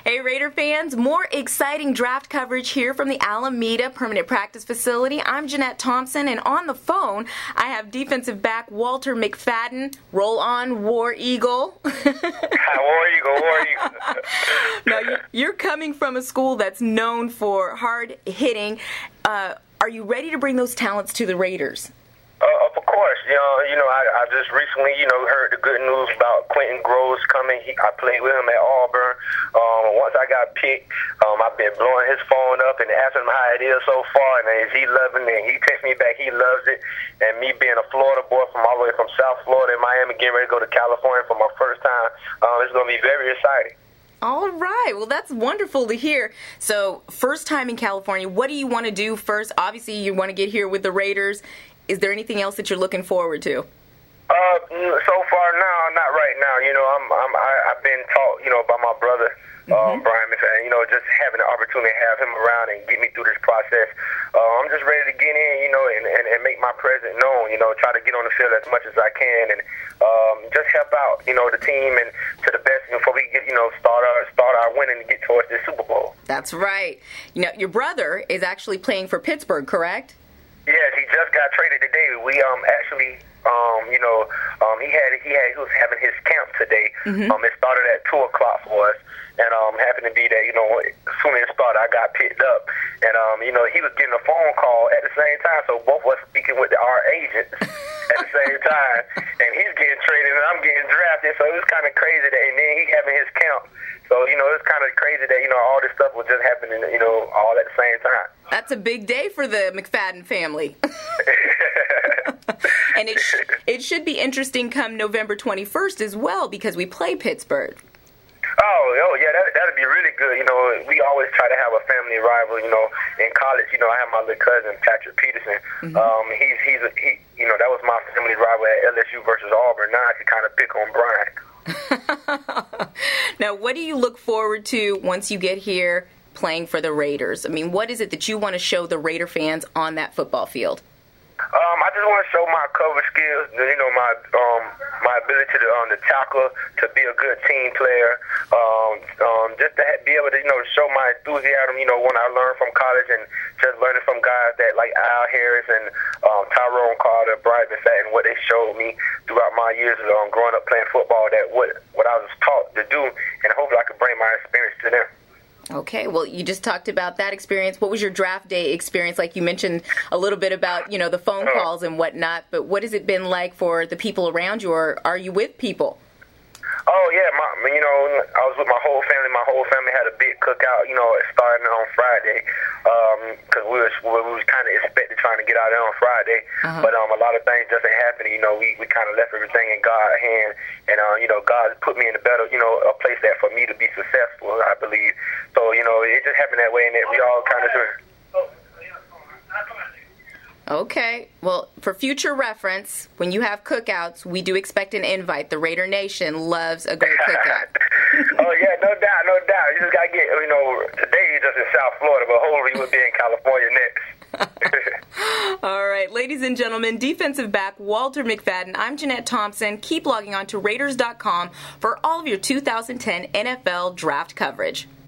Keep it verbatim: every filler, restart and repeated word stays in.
Hey, Raider fans, more exciting draft coverage here from the Alameda Permanent Practice Facility. I'm Jeanette Thompson, and on the phone, I have defensive back Walter McFadden. Roll on, War Eagle. War Eagle, War Eagle. Now, you're coming from a school that's known for hard hitting. Uh, are you ready to bring those talents to the Raiders? Uh, of course, you know, you know, I, I just recently, you know, heard the good news about Quentin Groves coming. He, I played with him at Auburn. Um, once I got picked, um, I've been blowing his phone up and asking him how it is so far, and is he loving it? And he texts me back, he loves it. And me being a Florida boy from all the way from South Florida and Miami, getting ready to go to California for my first time, um, it's going to be very exciting. All right. Well, that's wonderful to hear. So, first time in California, what do you want to do first? Obviously, you want to get here with the Raiders. Is there anything else that you're looking forward to? Uh, so far, no, not right now. You know, I'm, I'm, I, I've been taught, you know, by my brother, mm-hmm. uh, Brian McFadden, you know, just having the opportunity to have him around and get me through this process. Uh, I'm just ready to get in, you know, and, and, and make my presence known, you know, try to get on the field as much as I can and um, just help out, you know, the team and to the best before we get, you know, start our, start our winning and get towards the Super Bowl. That's right. You know, your brother is actually playing for Pittsburgh, correct? Yes, he just got traded today. We um actually um you know um he had he had he was having his camp today. Mm-hmm. Um, it started at two o'clock for us, and um happened to be that you know as soon as it started, I got picked up, and um you know he was getting a phone call at the same time, so both of us speaking with our agents at the same time, and he's getting traded and I'm getting drafted, so it was kind of crazy that, and then he having his camp. So, you know, it's kind of crazy that, you know, all this stuff was just happening, you know, all at the same time. That's a big day for the McFadden family. And it, sh- it should be interesting come November twenty-first as well because we play Pittsburgh. Oh, oh yeah, that, that'd be really good. You know, we always try to have a family rival. You know, in college, you know, I have my little cousin, Patrick Peterson. Mm-hmm. Um, he's, he's a, he, you know, that was my family rival at L S U versus Auburn. Now I can kind of pick on Brian. Now, what do you look forward to once you get here playing for the Raiders? I mean, what is it that you want to show the Raider fans on that football field? Um, I just want to show my cover skills, you know, my um, my ability to um, to tackle, to be a good team player, um, um, just to be able to, you know, show my enthusiasm, you know, when I learned from college and just learning from guys that like Al Harris and um, Tyrone Carter, Brian McFadden, what they showed me throughout my years of um, growing up playing football, that what, what I was taught to do, and hopefully I could bring my experience to them. Okay, well, you just talked about that experience. What was your draft day experience? Like you mentioned a little bit about, you know, the phone calls and whatnot, but what has it been like for the people around you, or are you with people? Oh, yeah, my, you know, I was with my whole family. My whole family had a big cookout, you know, starting on Friday, because um, we was, we was kind of expected trying to get out there on Friday, uh-huh. but um, a lot of things just ain't happening. You know, we, we kind of left everything in God's hand, and, uh, you know, God put me in a better, you know, a place that for me to be successful, I believe. So, you know, it just happened that way, and that we all kind of just... Okay. Well, for future reference, when you have cookouts, we do expect an invite. The Raider Nation loves a great cookout. Oh, yeah, no doubt, no doubt. You just got to get, you know, today you're just in South Florida, but hopefully we'll be in California next. All right, ladies and gentlemen, defensive back Walter McFadden. I'm Jeanette Thompson. Keep logging on to Raiders dot com for all of your two thousand ten N F L draft coverage.